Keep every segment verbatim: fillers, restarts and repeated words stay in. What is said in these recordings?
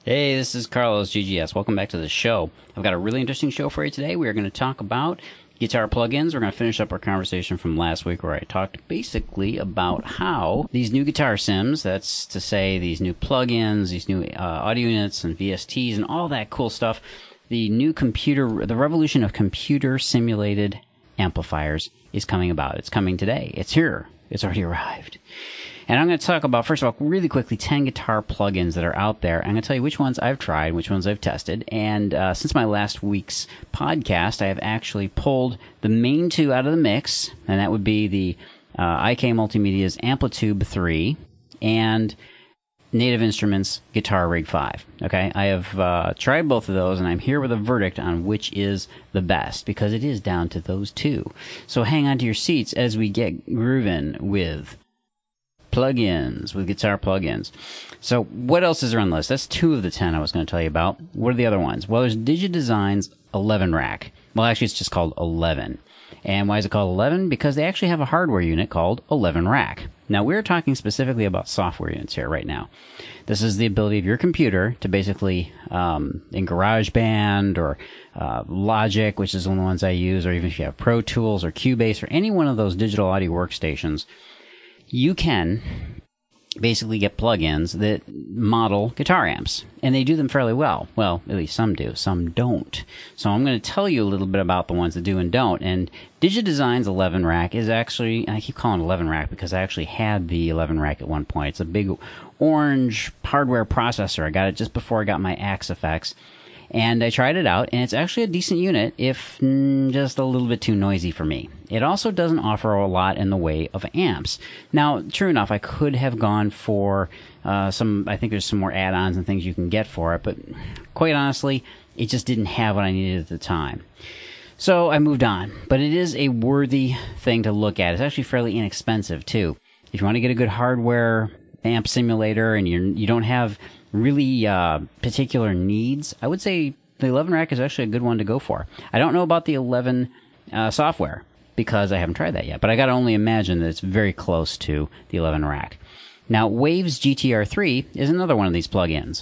Hey, this is Carlos G G S. Welcome back to the show. I've got a really interesting show for you today. We are going to talk about guitar plugins. We're going to finish up our conversation from last week where I talked basically about how these new guitar sims, that's to say these new plugins, these new uh, audio units and V S Ts and all that cool stuff, the new computer, the revolution of computer simulated amplifiers is coming about. It's coming today. It's here. It's already arrived. And I'm going to talk about, first of all, really quickly, ten guitar plugins that are out there. I'm going to tell you which ones I've tried, which ones I've tested. And uh, since my last week's podcast, I have actually pulled the main two out of the mix, and that would be the uh, I K Multimedia's Amplitube three and Native Instruments Guitar Rig five. Okay, I have uh, tried both of those, and I'm here with a verdict on which is the best, because it is down to those two. So hang on to your seats as we get grooving with plugins, with guitar plugins. So what else is there on the list? That's two of the ten I was going to tell you about. What are the other ones? Well, there's DigiDesign's eleven rack. Well, actually, it's just called eleven. And why is it called eleven? Because they actually have a hardware unit called eleven rack. Now, we're talking specifically about software units here right now. This is the ability of your computer to basically, um, in GarageBand or uh, Logic, which is one of the ones I use, or even if you have Pro Tools or Cubase or any one of those digital audio workstations, you can basically get plugins that model guitar amps, and they do them fairly well. Well, at least some do, some don't. So I'm going to tell you a little bit about the ones that do and don't. And DigiDesign's eleven rack is actually, I keep calling it eleven rack because I actually had the eleven rack at one point. It's a big orange hardware processor. I got it just before I got my Axe Effects. And I tried it out, and it's actually a decent unit, if mm, just a little bit too noisy for me. It also doesn't offer a lot in the way of amps. Now, true enough, I could have gone for uh, some, I think there's some more add-ons and things you can get for it, but quite honestly, it just didn't have what I needed at the time. So I moved on, but it is a worthy thing to look at. It's actually fairly inexpensive, too. If you want to get a good hardware amp simulator and you're, you don't have really uh, particular needs, I would say the eleven rack is actually a good one to go for. I don't know about the eleven uh, software because I haven't tried that yet, but I got to only imagine that it's very close to the eleven rack. Now, Waves G T R three is another one of these plugins.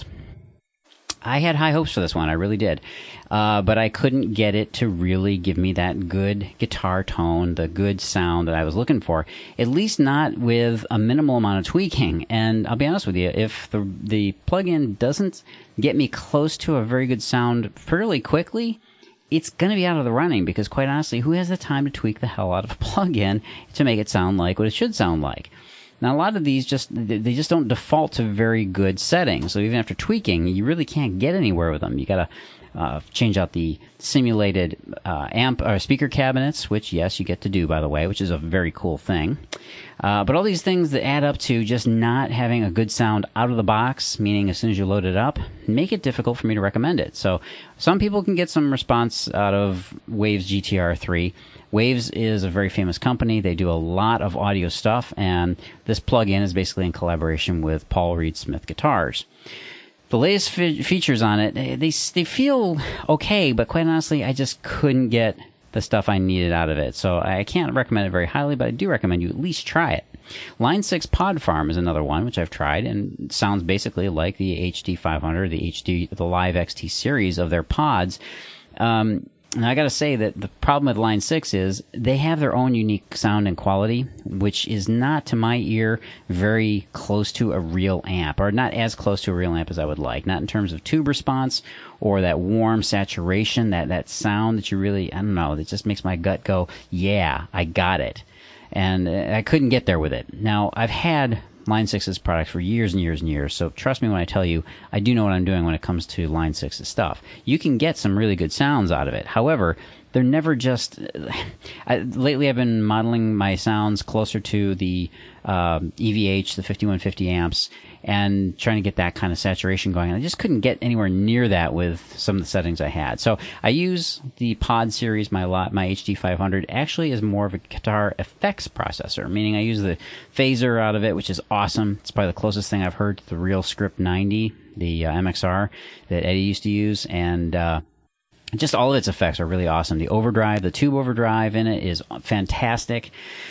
I had high hopes for this one, I really did, uh, but I couldn't get it to really give me that good guitar tone, the good sound that I was looking for, at least not with a minimal amount of tweaking. And I'll be honest with you, if the, the plugin doesn't get me close to a very good sound fairly quickly, it's going to be out of the running, because quite honestly, who has the time to tweak the hell out of a plugin to make it sound like what it should sound like? Now, a lot of these just, they just don't default to very good settings. So even after tweaking, you really can't get anywhere with them. You gotta uh, change out the simulated uh, amp or speaker cabinets, which, yes, you get to do, by the way, which is a very cool thing. Uh, but all these things that add up to just not having a good sound out of the box, meaning as soon as you load it up, make it difficult for me to recommend it. So some people can get some response out of Waves G T R three. Waves is a very famous company. They do a lot of audio stuff, and this plugin is basically in collaboration with Paul Reed Smith Guitars. The latest fe features on it, they, they feel okay, but quite honestly, I just couldn't get the stuff I needed out of it. So I can't recommend it very highly, but I do recommend you at least try it. Line six Pod Farm is another one, which I've tried, and sounds basically like the H D five hundred, the H D, the Live X T series of their pods. Um, And I got to say that the problem with Line six is they have their own unique sound and quality, which is not, to my ear, very close to a real amp, or not as close to a real amp as I would like. Not in terms of tube response or that warm saturation, that, that sound that you really, I don't know, that just makes my gut go, yeah, I got it. And I couldn't get there with it. Now, I've had Line six's products for years and years and years, so trust me when I tell you, I do know what I'm doing when it comes to Line six's stuff. You can get some really good sounds out of it. However, they're never just... I, lately I've been modeling my sounds closer to the um, E V H, the fifty-one fifty amps, and trying to get that kind of saturation going. I just couldn't get anywhere near that with some of the settings I had. So I use the Pod series, my lot, my H D five hundred, actually as more of a guitar effects processor, meaning I use the phaser out of it, which is awesome. It's probably the closest thing I've heard to the real Script ninety, the uh, M X R that Eddie used to use, and uh, just all of its effects are really awesome. The overdrive, the tube overdrive in it is fantastic.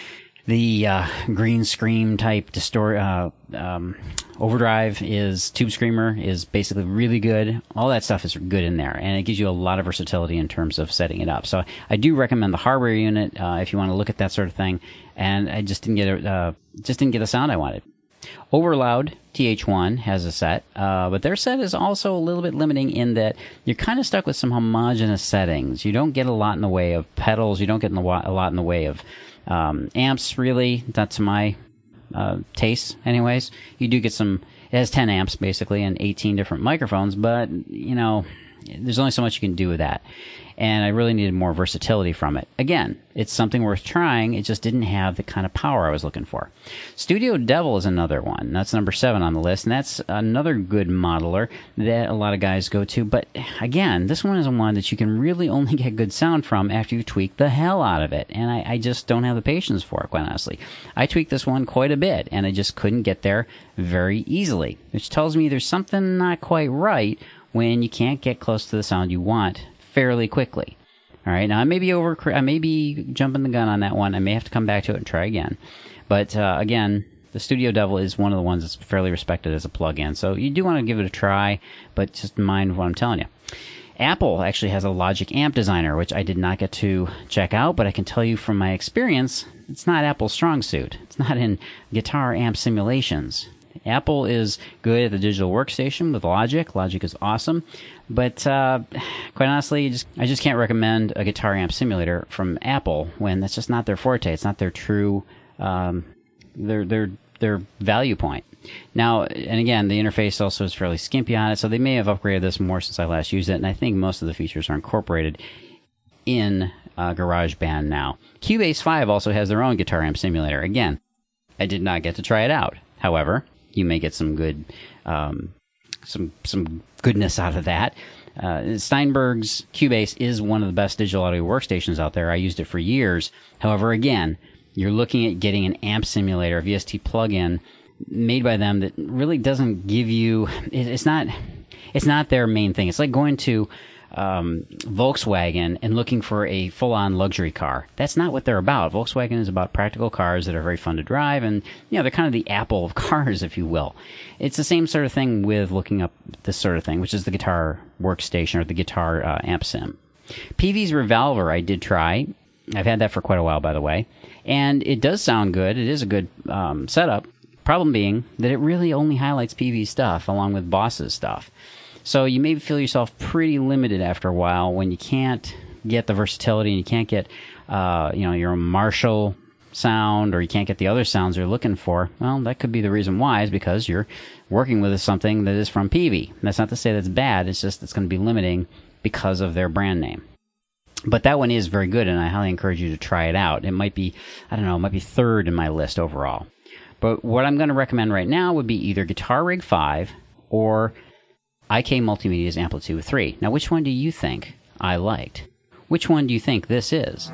The uh, Green Scream type distort, uh, um, overdrive is Tube Screamer is basically really good. All that stuff is good in there, and it gives you a lot of versatility in terms of setting it up. So I do recommend the hardware unit uh, if you want to look at that sort of thing. And I just didn't get a, uh, just didn't get the sound I wanted. Overloud T H one has a set, uh, but their set is also a little bit limiting in that you're kind of stuck with some homogeneous settings. You don't get a lot in the way of pedals. You don't get in the wa- a lot in the way of um, amps, really. Not to my uh, taste, anyways. You do get some. It has ten amps, basically, and eighteen different microphones, but, you know, there's only so much you can do with that. And I really needed more versatility from it. Again, it's something worth trying. It just didn't have the kind of power I was looking for. Studio Devil is another one. That's number seven on the list, and that's another good modeler that a lot of guys go to. But again, this one is one that you can really only get good sound from after you tweak the hell out of it. And I, I just don't have the patience for it, quite honestly. I tweaked this one quite a bit, and I just couldn't get there very easily, which tells me there's something not quite right when you can't get close to the sound you want fairly quickly. All right, now I may be over, I may be jumping the gun on that one. I may have to come back to it and try again. But uh, again, the Studio Devil is one of the ones that's fairly respected as a plug-in. So you do want to give it a try, but just mind what I'm telling you. Apple actually has a Logic Amp Designer, which I did not get to check out, but I can tell you from my experience, it's not Apple's strong suit. It's not in guitar amp simulations. Apple is good at the digital workstation with Logic. Logic is awesome. But uh, quite honestly, just, I just can't recommend a guitar amp simulator from Apple when that's just not their forte. It's not their true, um, their, their, their value point. Now, and again, the interface also is fairly skimpy on it, so they may have upgraded this more since I last used it, and I think most of the features are incorporated in uh, GarageBand now. Cubase five also has their own guitar amp simulator. Again, I did not get to try it out. However, you may get some good, um, some some goodness out of that. Uh, Steinberg's Cubase is one of the best digital audio workstations out there. I used it for years. However, again, you're looking at getting an amp simulator, a V S T plugin made by them that really doesn't give you. It, it's not. It's not their main thing. It's like going to um, Volkswagen and looking for a full-on luxury car. That's not what they're about. Volkswagen is about practical cars that are very fun to drive, and you know they're kind of the Apple of cars, if you will. It's the same sort of thing with looking up this sort of thing, which is the guitar workstation or the guitar uh, amp sim. P V's Revolver I did try. I've had that for quite a while, by the way, and it does sound good. It is a good um, setup. Problem being that it really only highlights P V stuff along with Boss's stuff. So you may feel yourself pretty limited after a while when you can't get the versatility and you can't get, uh, you know, your Marshall sound, or you can't get the other sounds you're looking for. Well, that could be the reason why, is because you're working with something that is from P V. That's not to say that's bad. It's just it's going to be limiting because of their brand name. But that one is very good, and I highly encourage you to try it out. It might be, I don't know, it might be third in my list overall. But what I'm going to recommend right now would be either Guitar Rig five or I K Multimedia's Amplitude three. Now, which one do you think I liked? Which one do you think this is?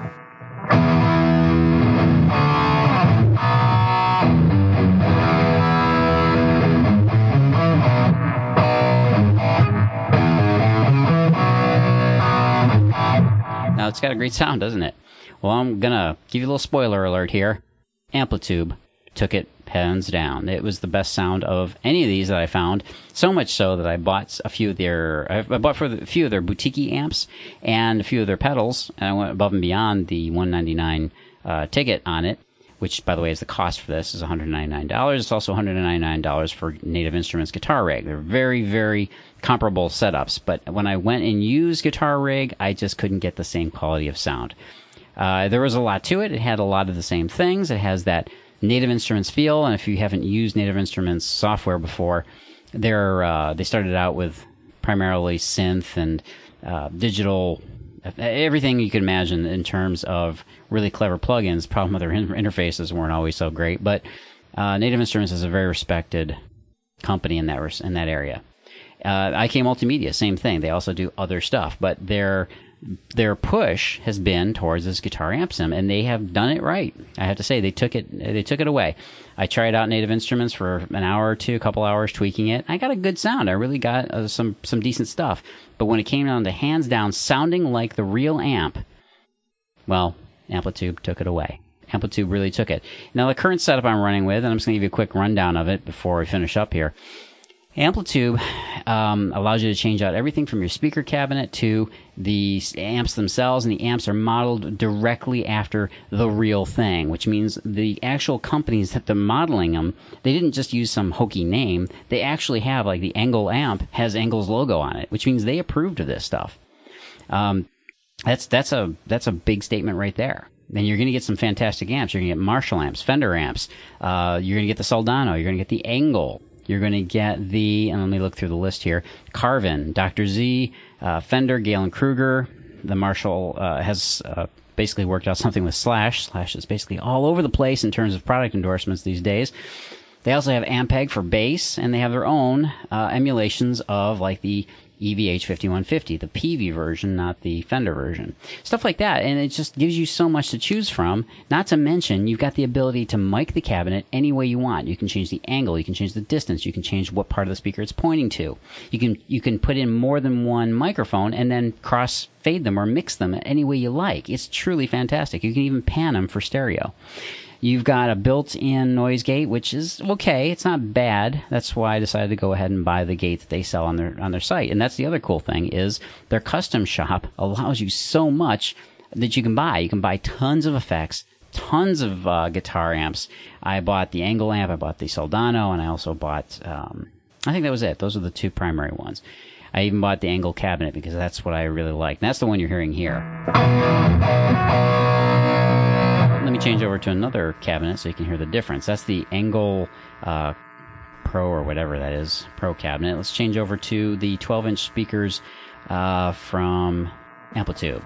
Now, it's got a great sound, doesn't it? Well, I'm going to give you a little spoiler alert here. Amplitude took it hands down. It was the best sound of any of these that I found, so much so that I bought a few of their, I bought for a few of their boutique amps and a few of their pedals, and I went above and beyond the one hundred ninety-nine dollars uh, ticket on it, which, by the way, is the cost for this, is one hundred ninety-nine dollars. It's also one hundred ninety-nine dollars for Native Instruments Guitar Rig. They're very, very comparable setups, but when I went and used Guitar Rig, I just couldn't get the same quality of sound. Uh, there was a lot to it. It had a lot of the same things. It has that Native Instruments feel, and if you haven't used Native Instruments software before, they're uh, they started out with primarily synth and uh, digital, everything you could imagine in terms of really clever plugins. Problem with their in- interfaces weren't always so great, but uh, Native Instruments is a very respected company in that res- in that area. Uh, I K Multimedia, same thing. They also do other stuff, but their their push has been towards this guitar amp sim, and they have done it right. I have to say, they took it they took it away. I tried out Native Instruments for an hour or two, a couple hours tweaking it. I got a good sound. I really got uh, some some decent stuff. But when it came down to hands down sounding like the real amp, well, Amplitude took it away. Amplitube really took it. Now, the current setup I'm running with, and I'm just going to give you a quick rundown of it before we finish up here. Amplitube um, allows you to change out everything from your speaker cabinet to the amps themselves, and the amps are modeled directly after the real thing, which means the actual companies that they're modeling them, they didn't just use some hokey name. They actually have, like, the Engel amp has Engel's logo on it, which means they approved of this stuff. Um, that's that's a that's a big statement right there. Then you're going to get some fantastic amps. You're going to get Marshall amps, Fender amps. Uh, you're going to get the Soldano. You're going to get the Engel. You're going to get the, and let me look through the list here, Carvin, Doctor Z, uh, Fender, Galen Kruger. The Marshall uh, has uh, basically worked out something with Slash. Slash is basically all over the place in terms of product endorsements these days. They also have Ampeg for bass, and they have their own uh, emulations of, like, the E V H fifty-one fifty, the P V version, not the Fender version. Stuff like that, and it just gives you so much to choose from. Not to mention, you've got the ability to mic the cabinet any way you want. You can change the angle, you can change the distance, you can change what part of the speaker it's pointing to. You can you can put in more than one microphone and then cross fade them or mix them any way you like. It's truly fantastic. You can even pan them for stereo. You've got a built-in noise gate, which is okay. It's not bad. That's why I decided to go ahead and buy the gate that they sell on their on their site. And that's the other cool thing is their custom shop allows you so much that you can buy. You can buy tons of effects, tons of uh, guitar amps. I bought the Engel amp, I bought the Soldano, and I also bought, um, I think that was it. Those are the two primary ones. I even bought the Engel cabinet because that's what I really like. And that's the one you're hearing here. Let me change over to another cabinet so you can hear the difference. That's the Engel uh, Pro or whatever that is, Pro cabinet. Let's change over to the twelve inch speakers uh, from Amplitube.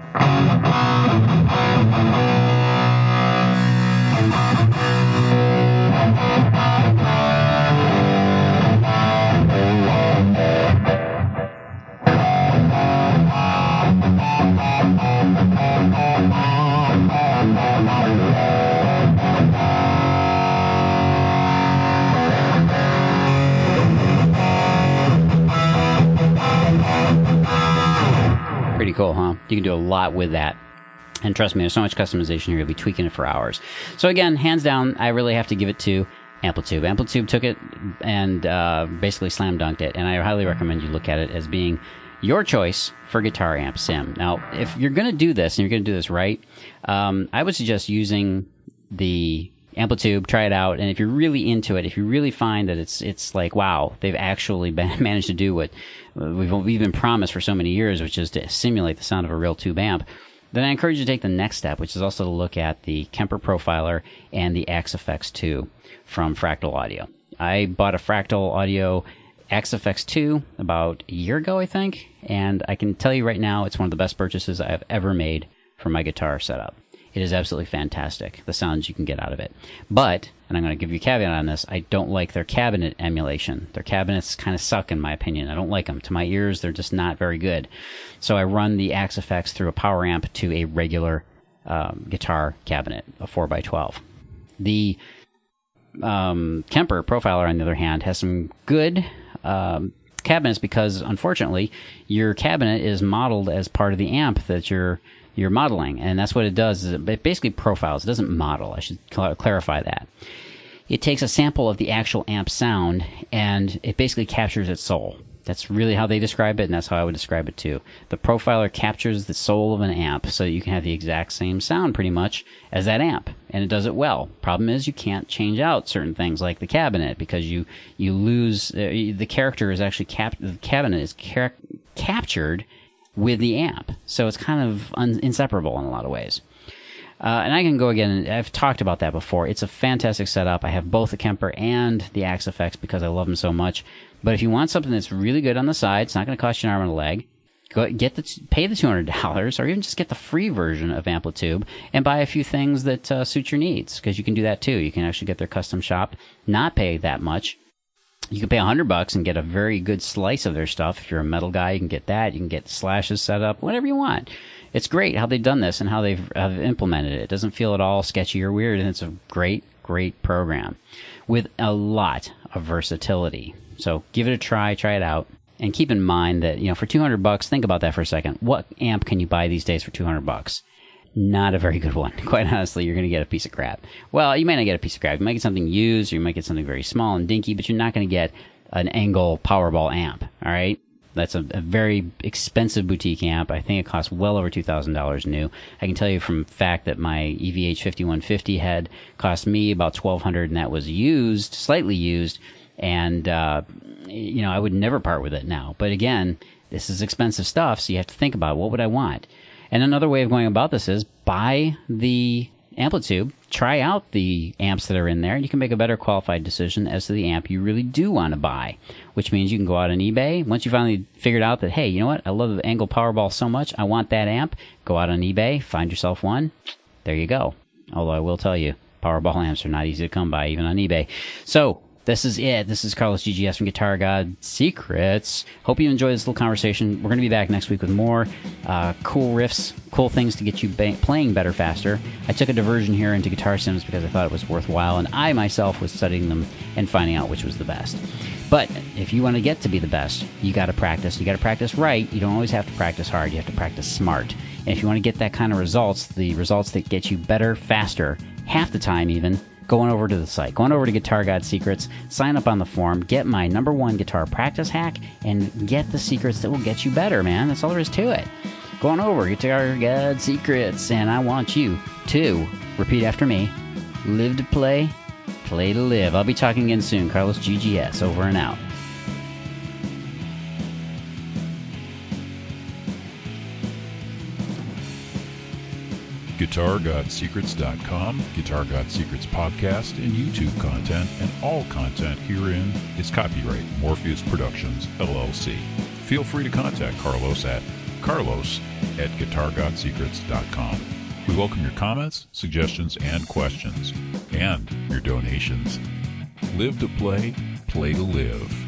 Pretty cool, huh? You can do a lot with that. And trust me, there's so much customization here, you'll be tweaking it for hours. So again, hands down, I really have to give it to Amplitube. Amplitube took it and uh, basically slam dunked it, and I highly recommend you look at it as being your choice for guitar amp sim. Now, if you're going to do this, and you're going to do this right, um, I would suggest using the Amplitube, try it out, and if you're really into it, if you really find that it's it's like, wow, they've actually been, managed to do what we've, we've been promised for so many years, which is to simulate the sound of a real tube amp, then I encourage you to take the next step, which is also to look at the Kemper Profiler and the Axe-F X two from Fractal Audio. I bought a Fractal Audio Axe-F X two about a year ago, I think, and I can tell you right now it's one of the best purchases I've ever made for my guitar setup. It is absolutely fantastic, the sounds you can get out of it. But, and I'm going to give you a caveat on this, I don't like their cabinet emulation. Their cabinets kind of suck, in my opinion. I don't like them. To my ears, they're just not very good. So I run the Axe-F X through a power amp to a regular um, guitar cabinet, a four by twelve. The um, Kemper Profiler, on the other hand, has some good um, cabinets because, unfortunately, your cabinet is modeled as part of the amp that you're you're modeling, and that's what it does. Is it basically profiles. It doesn't model. I should cl- clarify that. It takes a sample of the actual amp sound, and it basically captures its soul. That's really how they describe it, and that's how I would describe it too. The profiler captures the soul of an amp, so you can have the exact same sound, pretty much, as that amp, and it does it well. Problem is, you can't change out certain things like the cabinet, because you you lose, uh, the character is actually, cap- the cabinet is car- captured with the amp. So it's kind of un- inseparable in a lot of ways. Uh, and I can go again, and I've talked about that before. It's a fantastic setup. I have both the Kemper and the Axe-F X because I love them so much. But if you want something that's really good on the side, it's not going to cost you an arm and a leg, go get the pay the two hundred dollars, or even just get the free version of Amplitube and buy a few things that uh, suit your needs, because you can do that too. You can actually get their custom shop, not pay that much. You can pay a hundred bucks and get a very good slice of their stuff. If you're a metal guy, you can get that. You can get slashes set up, whatever you want. It's great how they've done this and how they've have implemented it. It doesn't feel at all sketchy or weird, and it's a great, great program with a lot of versatility. So give it a try, try it out, and keep in mind that, you know, for two hundred bucks, think about that for a second. What amp can you buy these days for two hundred bucks? not a very good one. Quite honestly, you're going to get a piece of crap. Well, you might not get a piece of crap. You might get something used, or you might get something very small and dinky, but you're not going to get an Engel Powerball amp, all right? That's a, a very expensive boutique amp. I think it costs well over two thousand dollars new. I can tell you from fact that my E V H fifty-one fifty head cost me about twelve hundred dollars, and that was used, slightly used, and, uh, you know, I would never part with it now. But again, this is expensive stuff, so you have to think about what would I want. And another way of going about this is buy the Amplitube, try out the amps that are in there, and you can make a better qualified decision as to the amp you really do want to buy, which means you can go out on eBay. Once you finally figured out that, hey, you know what, I love the Engel Powerball so much, I want that amp, go out on eBay, find yourself one, there you go. Although I will tell you, Powerball amps are not easy to come by, even on eBay. So, this is it. This is Carlos G G S from Guitar God Secrets. Hope you enjoyed this little conversation. We're going to be back next week with more uh, cool riffs, cool things to get you ba- playing better faster. I took a diversion here into guitar sims because I thought it was worthwhile, and I myself was studying them and finding out which was the best. But if you want to get to be the best, you got to practice. You got to practice right. You don't always have to practice hard. You have to practice smart. And if you want to get that kind of results, the results that get you better, faster, half the time even, go on over to the site. Go on over to Guitar God Secrets, sign up on the forum, get my number one guitar practice hack, and get the secrets that will get you better, man. That's all there is to it. Go on over, Guitar God Secrets, and I want you to repeat after me. Live to play, play to live. I'll be talking again soon. Carlos G G S, over and out. Guitar God Secrets dot com, Guitar God Secrets podcast, and YouTube content, and all content herein is copyright Morpheus Productions, L L C. Feel free to contact Carlos at carlos at Guitar God Secrets dot com. We welcome your comments, suggestions, and questions, and your donations. Live to play, play to live.